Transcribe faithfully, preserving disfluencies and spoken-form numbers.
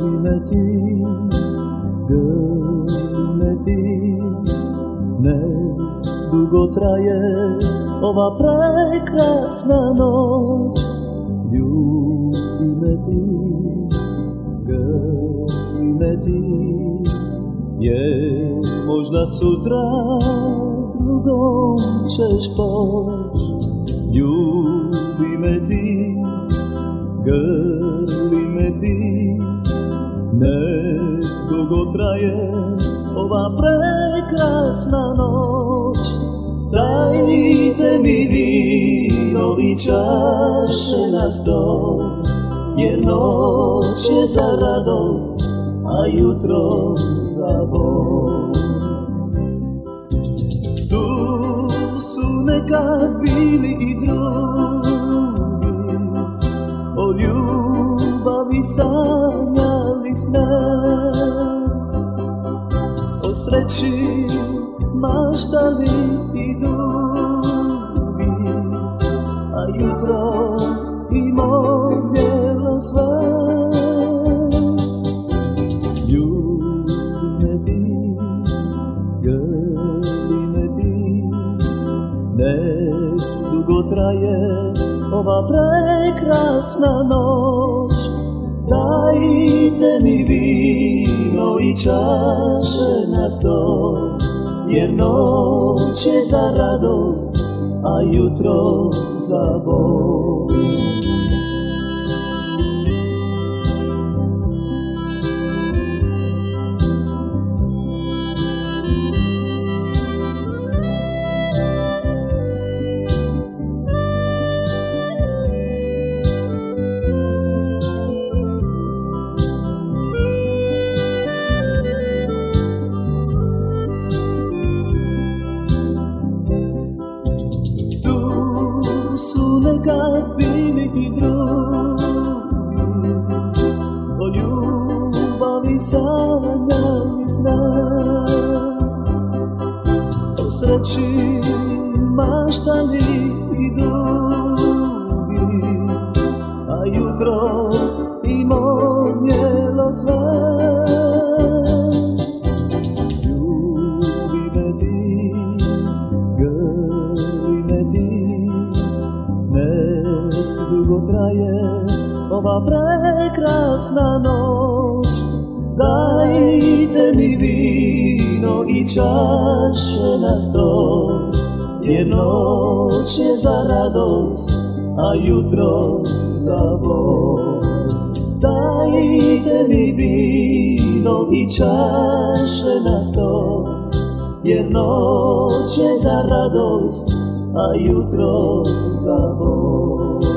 me ti, grli me ti, ne dugo traje ova prekrasna noć. Ljubi me ti, grli me ti, jer možda sutra drugom ćeš poć. Ljubi me ti, grli me ti, nek dugo traje ova prekrasna noć. Dajte mi vino i čaše na stol, jer noć je za radost, a jutro za bol. Tu su nekad bili i drugi, o ljubavi sanjali sne, o sreći maštali i dugi, a jutro im odnijelo sve. Ljubi me ti, grli me ti, nek dugo traje ova prekrasna noć. Dajte mi vino i čaše na stol, jer noć je za radost, a jutro za bol. Nekad bili i drugi, o ljubavi sanjali sne, o sreći maštali i dugi, a jutro im odnijelo sve. Ljubi me ti, grli me ti, nek dugo traje ova prekrasna noć. Dajte mi vino i čaše na stol, jer noć je za radost, a jutro za bol. Dajte mi vino i čaše na stol, jer noć je za radost, a jutro za bol.